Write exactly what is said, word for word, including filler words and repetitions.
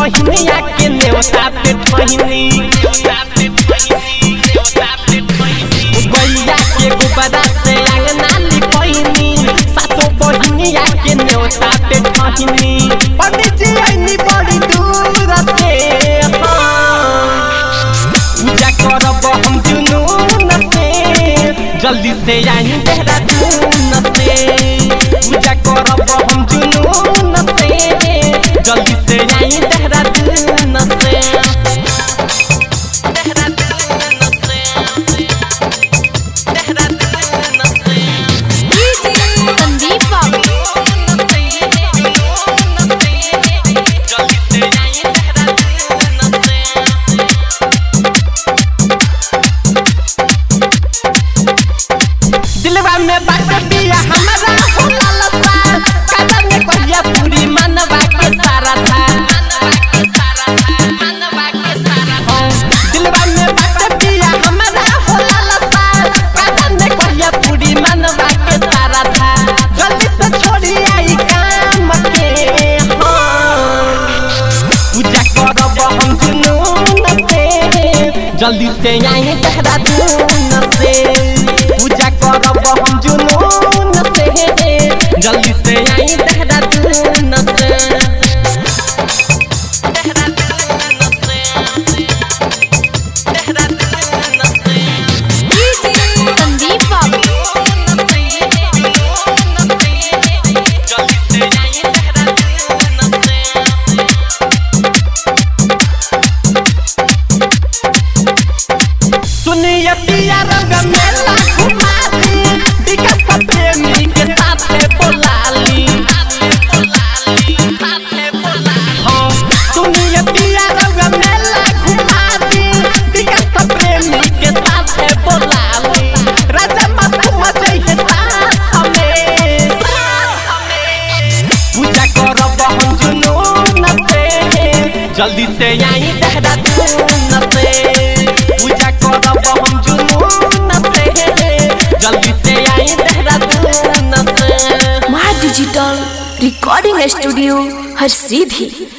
बहिनिया के नेवता पे ठहिनी गैया के गोबरा से अंगना लिपैनी सातो बहिनिया के नेवता पे ठहिनी पंडित जी आइनी बड़ी दूर से पूजा करब हम जुनून से जल्दी से आई देहरादून से पूजा करब हम जुनून से जल्दी से आई देहरादून से दिलवा में बात बिया हमारा होला लसा कादर में कहिया पूरी मनवा के सारा था दिलवा में बात बिया हमारा होला लसा कादर में कहिया पूरी मनवा के सारा था जल्दी से छोड़ी आई काम के पूजा करब हम जुनून से जल्दी से आई देहरादून से पूजा करब हम जुनून से जल्दी से आई देहरादून से सुनिए पिया रंग मेला घुमाली विकास प्रेमी के साथे बोलाली हाँ सुनिए पिया रंग मेला घुमाली विकास प्रेमी के साथे बोलाली राजा मासूम जइहे साथ में पूजा करब हम जुनून से जल्दी से आई देहरादून से पूजा करब हम जुनून से जल्दी से आई देहरादून से। माँ डिजिटल रिकॉर्डिंग स्टूडियो हर सीधी।